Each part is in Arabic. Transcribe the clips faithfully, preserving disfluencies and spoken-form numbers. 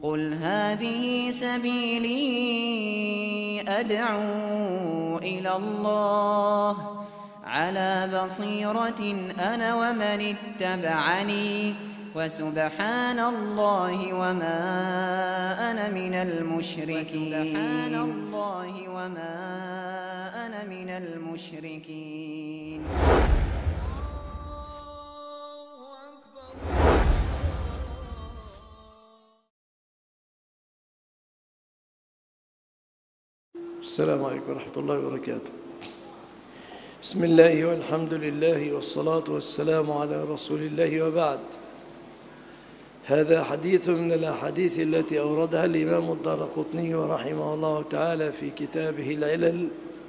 قُلْ هَٰذِهِ سَبِيلِي أَدْعُو إِلَى اللَّهِ ۚ عَلَىٰ بَصِيرَةٍ أَنَا وَمَنِ اتَّبَعَنِي ۖ وَسُبْحَانَ اللَّهِ وَمَا أَنَا مِنَ الْمُشْرِكِينَ. السلام عليكم ورحمة الله وبركاته. بسم الله والحمد لله والصلاة والسلام على رسول الله، وبعد. هذا حديث من الأحاديث التي أوردها الإمام الدارقطني رحمه الله تعالى في كتابه العلل،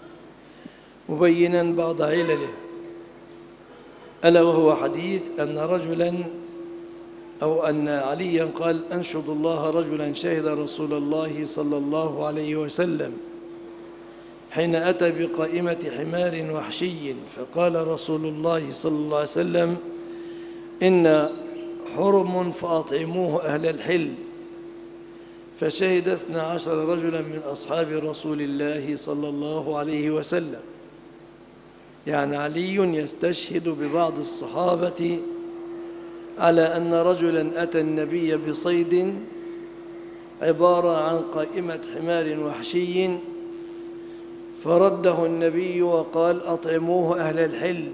مبينا بعض علله، ألا وهو حديث أن رجلا أو أن عليا قال: أنشد الله رجلا شهد رسول الله صلى الله عليه وسلم حين أتى بقائمة حمار وحشي، فقال رسول الله صلى الله عليه وسلم: إن حرم فأطعموه أهل الحل. فشهد اثنا عشر رجلا من أصحاب رسول الله صلى الله عليه وسلم. يعني علي يستشهد ببعض الصحابة على أن رجلا أتى النبي بصيد عبارة عن قائمة حمار وحشي، فرده النبي وقال: أطعموه أهل الحل.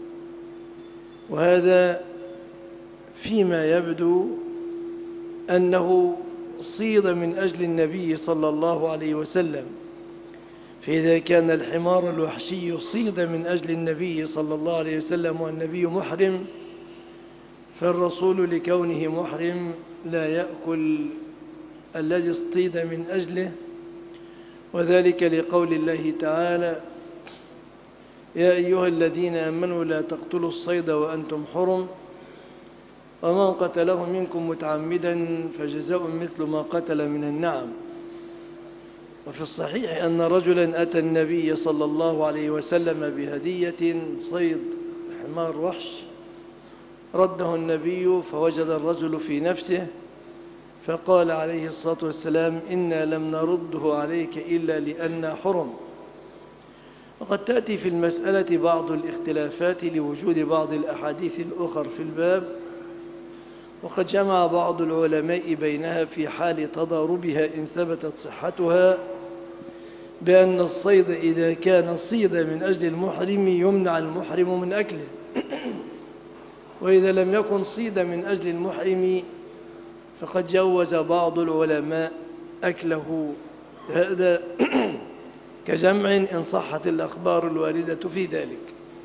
وهذا فيما يبدو أنه صيد من أجل النبي صلى الله عليه وسلم، فإذا كان الحمار الوحشي صيد من أجل النبي صلى الله عليه وسلم والنبي محرم، فالرسول لكونه محرم لا يأكل الذي اصطيد من أجله، وذلك لقول الله تعالى: يا أيها الذين آمنوا لا تقتلوا الصيد وأنتم حرم، ومن قتله منكم متعمدا فجزاء مثل ما قتل من النعم. وفي الصحيح أن رجلا أتى النبي صلى الله عليه وسلم بهدية صيد حمار وحش، رده النبي فوجد الرجل في نفسه، فقال عليه الصلاة والسلام: إنا لم نرده عليك إلا لأن حرم. وقد تأتي في المسألة بعض الاختلافات لوجود بعض الأحاديث الأخر في الباب، وقد جمع بعض العلماء بينها في حال تضاربها إن ثبتت صحتها، بأن الصيد إذا كان صيد من أجل المحرم يمنع المحرم من أكله، وإذا لم يكن صيد من أجل المحرم فقد جوز بعض العلماء أكله. هذا كجمع إن صحت الأخبار الواردة في ذلك.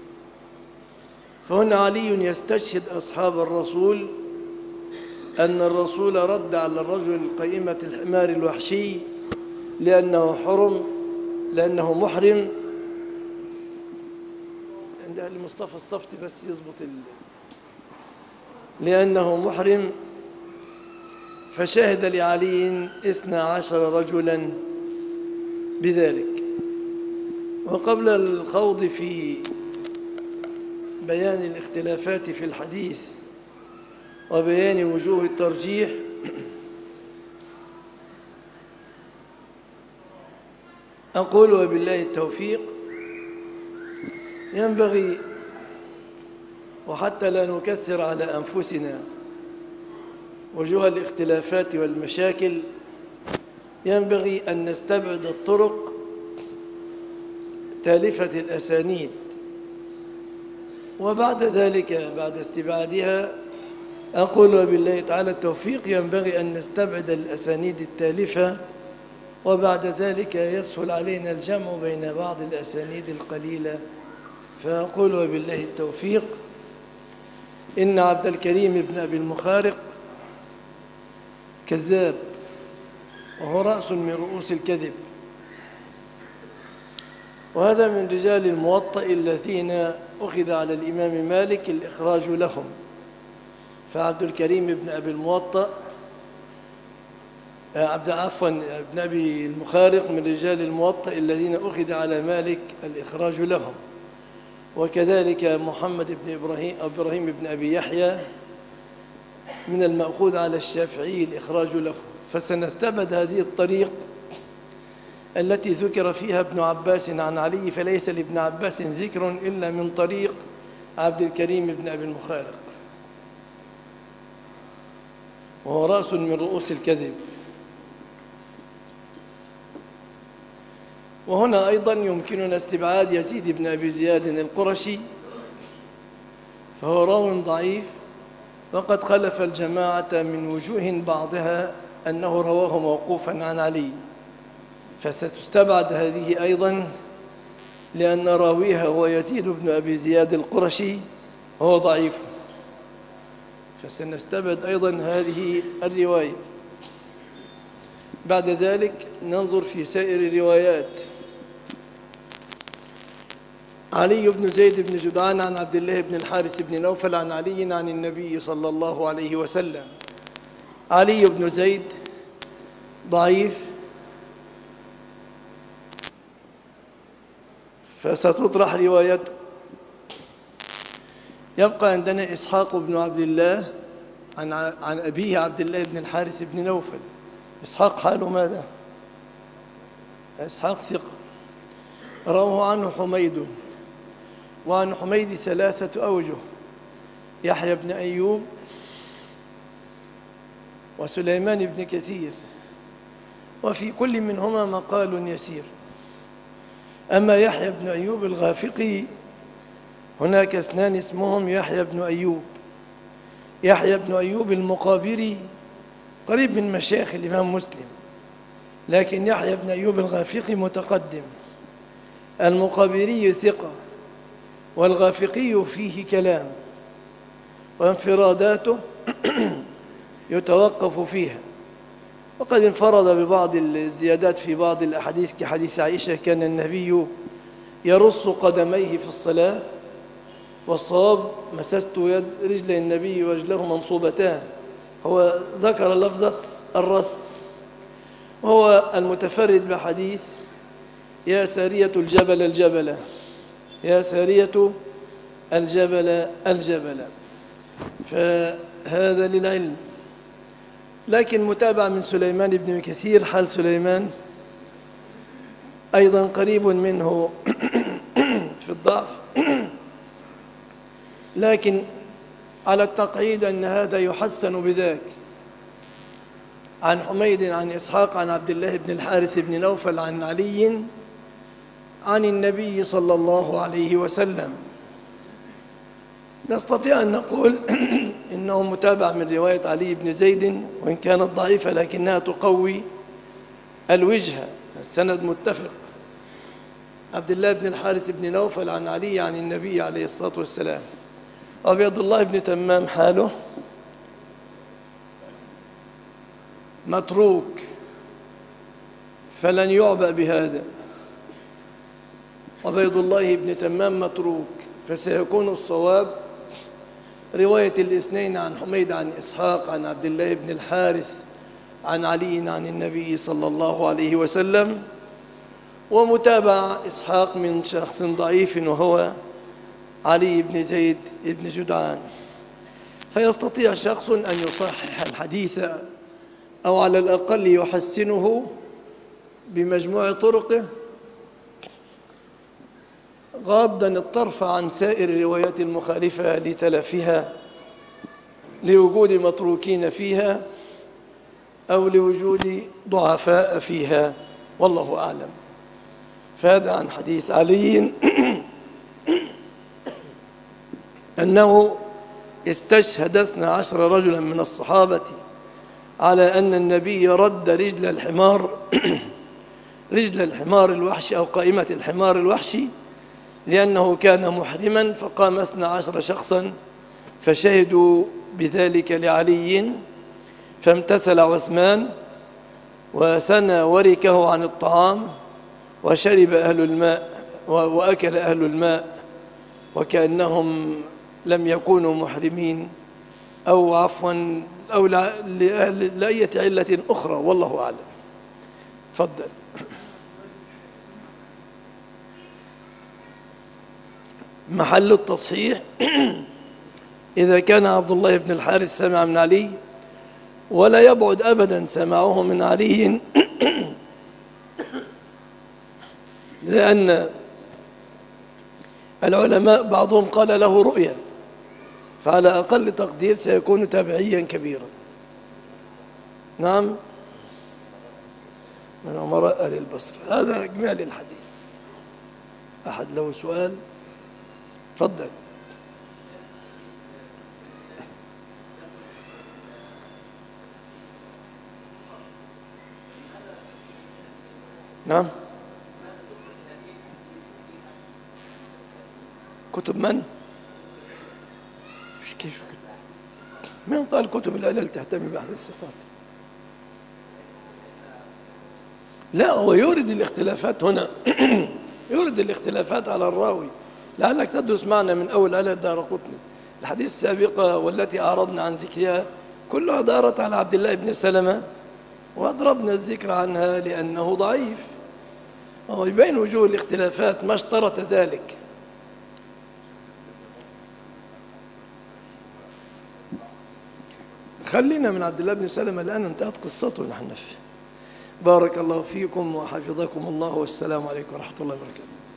فهنا علي يستشهد أصحاب الرسول أن الرسول رد على الرجل قائمة الحمار الوحشي لأنه حرم لأنه محرم. عند أهل مصطفى الصفتي بس يضبط ال... لأنه محرم، فشهد لعلي اثنا عشر رجلا بذلك. وقبل الخوض في بيان الاختلافات في الحديث وبيان وجوه الترجيح، أقول وبالله التوفيق، ينبغي وحتى لا نكثر على أنفسنا وجوه الاختلافات والمشاكل، ينبغي أن نستبعد الطرق تالفة الأسانيد، وبعد ذلك بعد استبعادها أقول وبالله تعالى التوفيق ينبغي أن نستبعد الأسانيد التالفة، وبعد ذلك يسهل علينا الجمع بين بعض الأسانيد القليلة. فأقول وبالله التوفيق. إن عبد الكريم بن أبي المخارق كذاب، وهو رأس من رؤوس الكذب، وهذا من رجال الموطأ الذين أخذ على الإمام مالك الإخراج لهم. فعبد الكريم بن أبي الموطأ عبد عفوا بن أبي المخارق من رجال الموطأ الذين أخذ على مالك الإخراج لهم، وكذلك محمد بن إبراهيم أو إبراهيم بن أبي يحيى من المأخوذ على الشافعي الإخراج له. فسنستبعد هذه الطريق التي ذكر فيها ابن عباس عن علي، فليس لابن عباس ذكر إلا من طريق عبد الكريم بن أبي المخارق، وهو رأس من رؤوس الكذب. وهنا أيضا يمكننا استبعاد يزيد بن أبي زياد القرشي، فهو راو ضعيف، وقد خلف الجماعة من وجوه بعضها أنه رواه موقوفا عن علي، فستستبعد هذه أيضا لأن راويها هو يزيد بن أبي زياد القرشي وهو ضعيف، فسنستبعد أيضا هذه الرواية. بعد ذلك ننظر في سائر الروايات. علي بن زيد بن جدعان عن عبد الله بن الحارث بن نوفل عن علي عن النبي صلى الله عليه وسلم. علي بن زيد ضعيف، فستطرح روايته. يبقى عندنا إسحاق بن عبد الله عن عن أبيه عبد الله بن الحارث بن نوفل. إسحاق حاله ماذا؟ إسحاق ثقة، رواه عنه حميد، وعن حميد ثلاثة أوجه: يحيى بن أيوب وسليمان بن كثير، وفي كل منهما مقال يسير. أما يحيى بن أيوب الغافقي هناك اثنان اسمهم يحيى بن أيوب. يحيى بن أيوب المقابري قريب من مشايخ الإمام مسلم، لكن يحيى بن أيوب الغافقي متقدم. المقابري ثقة، والغافقي فيه كلام، وانفراداته يتوقف فيها، وقد انفرد ببعض الزيادات في بعض الأحاديث كحديث عائشة: كان النبي يرص قدميه في الصلاة، والصواب مسست يد رجل النبي ورجله منصوبتان. هو ذكر لفظة الرص، وهو المتفرد بحديث: يا سارية الجبل الجبل، يا سارية الجبل الجبل. فهذا للعلم. لكن متابع من سليمان بن كثير، حال سليمان أيضا قريب منه في الضعف، لكن على التقعيد أن هذا يحسن بذاك. عن حميد عن إسحاق عن عبد الله بن الحارث بن نوفل عن علي عن النبي صلى الله عليه وسلم. نستطيع أن نقول إنه متابع من رواية علي بن زيد، وإن كانت ضعيفة لكنها تقوي الوجهة، السند متفق. عبد الله بن الحارث بن نوفل عن علي عن النبي عليه الصلاة والسلام. عبيد الله بن تمام حاله متروك، فلن يعبأ بهذا. عبيد الله بن تمام متروك، فسيكون الصواب رواية الاثنين عن حميد عن إسحاق عن عبد الله بن الحارث عن علي عن النبي صلى الله عليه وسلم، ومتابع إسحاق من شخص ضعيف وهو علي بن زيد بن جدعان. فيستطيع شخص أن يصحح الحديث أو على الأقل يحسنه بمجموع طرقه، غاضا الطرف عن سائر الروايات المخالفة لتلفها، لوجود متروكين فيها أو لوجود ضعفاء فيها، والله أعلم. فهذا عن حديث علي أنه استشهد اثنا عشر رجلا من الصحابة على أن النبي رد رجل الحمار رجل الحمار الوحشي أو قائمة الحمار الوحشي لأنه كان محرما، فقام اثنا عشر شخصا فشهدوا بذلك لعلي، فامتثل عثمان وثنى وركه عن الطعام، وشرب أهل الماء وأكل أهل الماء وكأنهم لم يكونوا محرمين، أو عفوا أو لأية علة أخرى، والله أعلم. تفضل. محل التصحيح: إذا كان عبد الله بن الحارث سمع من علي ولا يبعد أبدا سماعه من علي لأن العلماء بعضهم قال له رؤيا، فعلى أقل تقدير سيكون تابعيا كبيرا. نعم، من أمراء أهل البصرة. هذا إجمال الحديث. أحد له سؤال؟ تفضل. نعم، كتب من؟ مش كيف من قال كتب العلل تهتم بأحد الصفات؟ لا، هو يورد الاختلافات هنا يورد الاختلافات على الراوي، لعلك تدرس معنا من أول على الدارقطني. الحديث السابقة والتي أعرضنا عن ذكرها كلها دارت على عبد الله بن سلمة، وأضربنا الذكر عنها لأنه ضعيف، ويبين وجوه الاختلافات ما اشترط ذلك. خلينا من عبد الله بن سلمة الآن، انتهت قصته نحن فيه. بارك الله فيكم وحفظكم الله، والسلام عليكم ورحمة الله وبركاته.